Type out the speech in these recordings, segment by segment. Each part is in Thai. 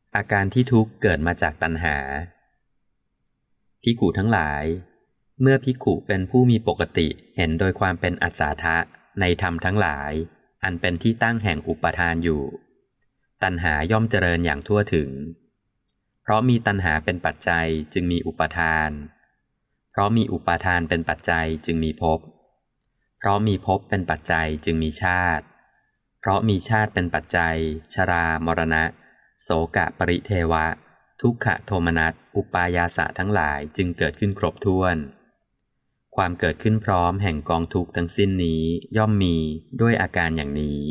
อาการที่ทุกข์เกิดมาจากตัณหาภิกขุทั้งหลายเมื่อภิกขุเป็นผู้มีปกติเห็นโดยความเป็นอัศสาทะในธรรมทั้งหลายอันเป็นที่ตั้งแห่งอุปาทานอยู่ตัณหาย่อมเจริญอย่างทั่วถึงเพราะมีตัณหาเป็นปัจจัยจึงมีอุปาทานเพราะมีอุปาทานเป็นปัจจัยจึงมีภพเพราะมีภพเป็นปัจจัยจึงมีชาติเพราะมีชาติเป็นปัจจัยชรามรณะโสกะปริเทวะทุกขโทมนัสอุปายาสะทั้งหลายจึงเกิดขึ้นครบถ้วนความเกิดขึ้นพร้อมแห่งกองทุกข์ทั้งสิ้นนี้ย่อมมีด้วยอาการอย่างนี้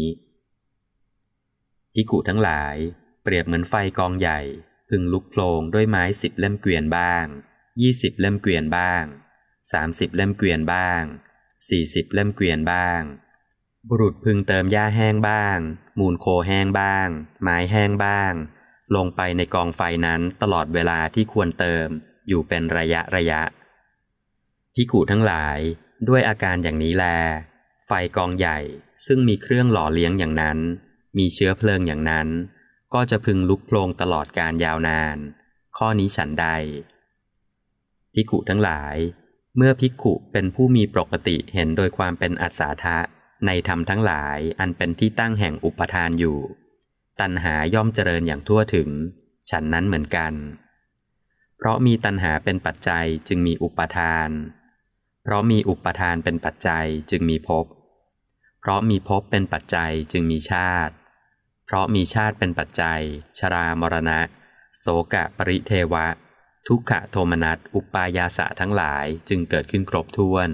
ภิกขุทั้งหลายเปรียบเหมือนไฟกองใหญ่พึงลุกโผลงด้วยไม้10 เล่มเกวียนบ้าง20 เล่มเกวียนบ้าง30 เล่มเกวียนบ้าง40 เล่มเกวียนบ้างบุรุษพึงเติมหญ้าแห้งบ้างมูลโคแห้งบ้างไม้แห้งบ้างลงไปในกองไฟนั้นตลอดเวลาที่ควรเติมอยู่เป็นระยะภิกขุทั้งหลายด้วยอาการอย่างนี้แลไฟกองใหญ่ซึ่งมีเครื่องหล่อเลี้ยงอย่างนั้นมีเชื้อเพลิงอย่างนั้นก็จะพึงลุกโผลงตลอดกาลยาวนานข้อนี้ฉันใดภิกขุทั้งหลายเมื่อภิกขุเป็นผู้มีปกติเห็นโดยความเป็นอัศสาทะในธรรมทั้งหลายอันเป็นที่ตั้งแห่งอุปาทานอยู่ตัณหาย่อมเจริญอย่างทั่วถึงฉันนั้นเหมือนกันเพราะมีตัณหาเป็นปัจจัยจึงมีอุปาทานเพราะมีอุปาทานเป็นปัจจัยจึงมีภพเพราะมีภพเป็นปัจจัยจึงมีชาติเพราะมีชาติเป็นปัจจัยชรามรณะโสกะปริเทวะทุกขโทมนัสอุปายาสะทั้งหลายจึงเกิดขึ้นครบถ้วน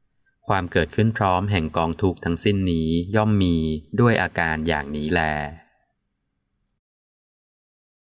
ความเกิดขึ้นพร้อมแห่งกองทุกข์ทั้งสิ้นนี้ย่อมมีด้วยอาการอย่างนี้แล